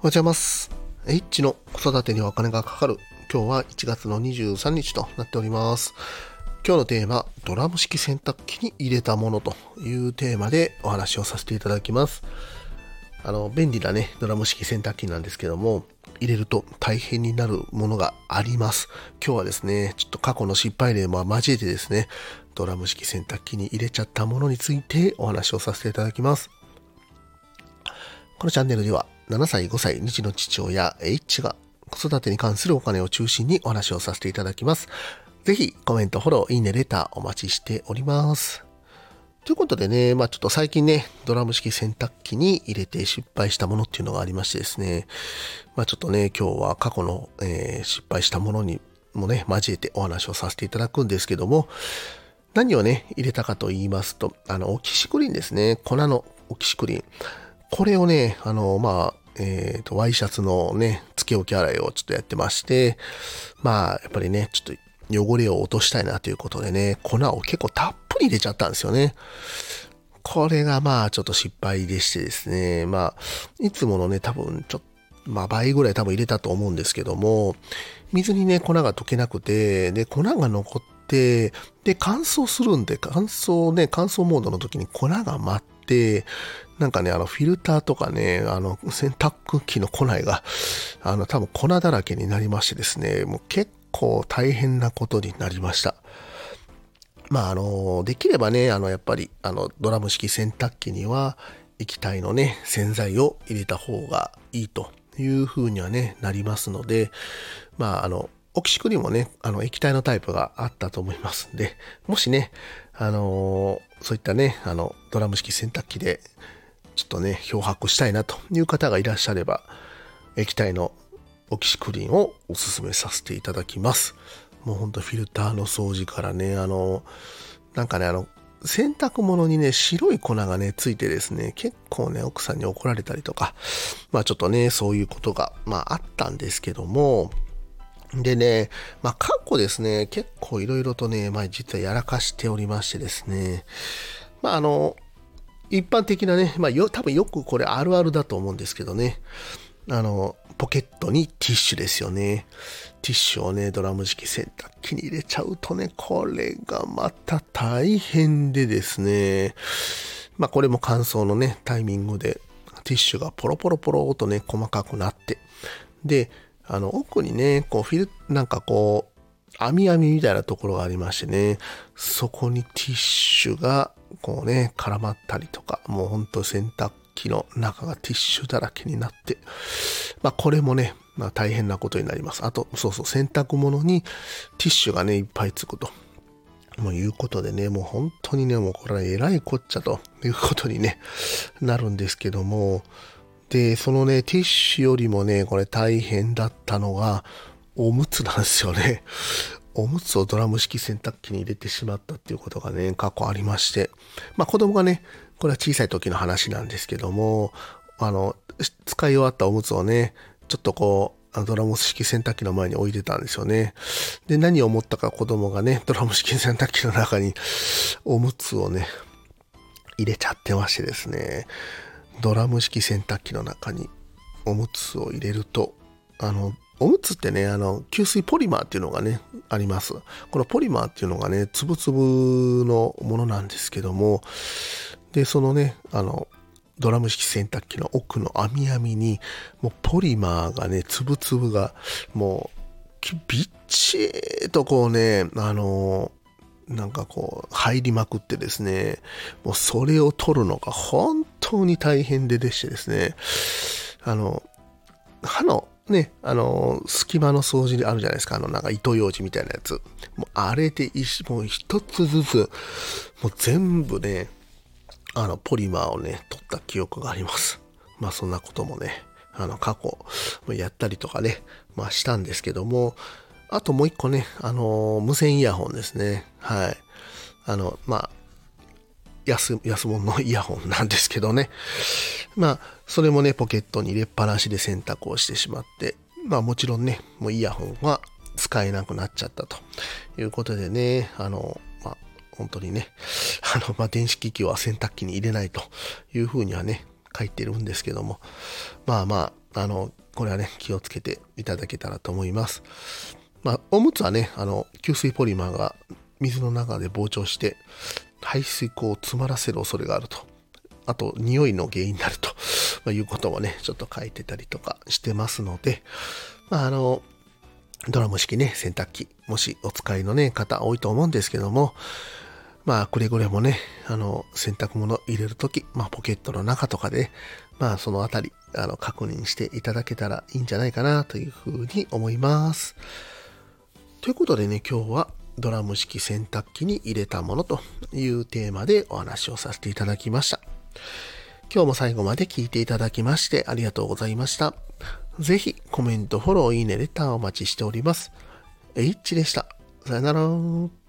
おはようございます。H の子育てにはお金がかかる。今日は1月の23日となっております。今日のテーマ、ドラム式洗濯機に入れたものというテーマでお話をさせていただきます。便利なね、ドラム式洗濯機なんですけども、入れると大変になるものがあります。今日はですね、ちょっと過去の失敗例も交えてですね、ドラム式洗濯機に入れちゃったものについてお話をさせていただきます。このチャンネルでは7歳、5歳、2児の父親 H が子育てに関するお金を中心にお話をさせていただきます。ぜひコメント、フォロー、いいね、レターお待ちしております。ということでね、ちょっと最近ね、ドラム式洗濯機に入れて失敗したものっていうのがありましてですね、ちょっとね、今日は過去の、失敗したものにもね、交えてお話をさせていただくんですけども、何をね、入れたかと言いますと、オキシクリンですね、粉のオキシクリン。これをね、ワイシャツのね、つけ置き洗いをちょっとやってまして、やっぱりね、ちょっと汚れを落としたいなということでね、粉を結構たっぷり入れちゃったんですよね。これがちょっと失敗でしてですね、いつものね、多分倍ぐらい多分入れたと思うんですけども、水にね、粉が溶けなくて、で、粉が残って、で、乾燥するんで、乾燥モードの時に粉が舞って、なんかね、フィルターとかね、洗濯機の庫内が、多分粉だらけになりましてですね、もう結構大変なことになりました。できればね、やっぱり、ドラム式洗濯機には、液体のね、洗剤を入れた方がいいという風にはね、なりますので、オキシクリンもね、液体のタイプがあったと思いますんで、もしね、そういったね、ドラム式洗濯機で、ちょっとね、漂白したいなという方がいらっしゃれば、液体のオキシクリンをおすすめさせていただきます。もうほんとフィルターの掃除からね、洗濯物にね、白い粉がね、ついてですね、結構ね、奥さんに怒られたりとか、ちょっとね、そういうことが、あったんですけども、でね、過去ですね、結構いろいろとね、実はやらかしておりましてですね、一般的なね、多分よくこれあるあるだと思うんですけどね、ポケットにティッシュですよね。ティッシュをね、ドラム式洗濯機に入れちゃうとね、これがまた大変でですね、これも乾燥のね、タイミングで、ティッシュがポロポロポロとね、細かくなって、で、奥にね、網みたいなところがありましてね、そこにティッシュが、絡まったりとか、もうほんと洗濯機の中がティッシュだらけになって、これもね、大変なことになります。あと、洗濯物にティッシュがね、いっぱいつくと。いうことでね、もう本当にね、もうこれはえらいこっちゃということにね、なるんですけども、で、そのね、ティッシュよりもね、これ大変だったのが、おむつなんですよね。おむつをドラム式洗濯機に入れてしまったっていうことがね、過去ありまして。子供がね、これは小さい時の話なんですけども、使い終わったおむつをね、ちょっとドラム式洗濯機の前に置いてたんですよね。で、何を思ったか子供がね、ドラム式洗濯機の中におむつをね、入れちゃってましてですね、ドラム式洗濯機の中におむつを入れると、おむつってね、吸水ポリマーっていうのがね、あります。このポリマーっていうのがね、つぶつぶのものなんですけども、で、そのね、ドラム式洗濯機の奥の網に、もうポリマーがね、つぶつぶが、もう、びっちーと入りまくってですね、もうそれを取るのが本当に大変でしてですね、歯のね、隙間の掃除であるじゃないですか。糸ようじみたいなやつ。もうあれでもう一つずつ、もう全部ね、ポリマーをね、取った記憶があります。そんなこともね、過去、やったりとかね、したんですけども、あともう一個ね、無線イヤホンですね。はい。安物のイヤホンなんですけどね。それもね、ポケットに入れっぱなしで洗濯をしてしまって、もちろんね、もうイヤホンは使えなくなっちゃったということでね、本当にね、電子機器は洗濯機に入れないというふうにはね、書いてるんですけども、 これはね、気をつけていただけたらと思います。おむつはね、吸水ポリマーが水の中で膨張して、排水口を詰まらせる恐れがあると。あと、匂いの原因になるということもね、ちょっと書いてたりとかしてますので、ドラム式ね、洗濯機、もしお使いのね、方多いと思うんですけども、くれぐれもね、洗濯物入れるとき、ポケットの中とかで、そのあたり、確認していただけたらいいんじゃないかなというふうに思います。ということでね、今日はドラム式洗濯機に入れたものというテーマでお話をさせていただきました。今日も最後まで聞いていただきましてありがとうございました。ぜひコメント、フォロー、いいね、レターお待ちしております。H でした。さよなら。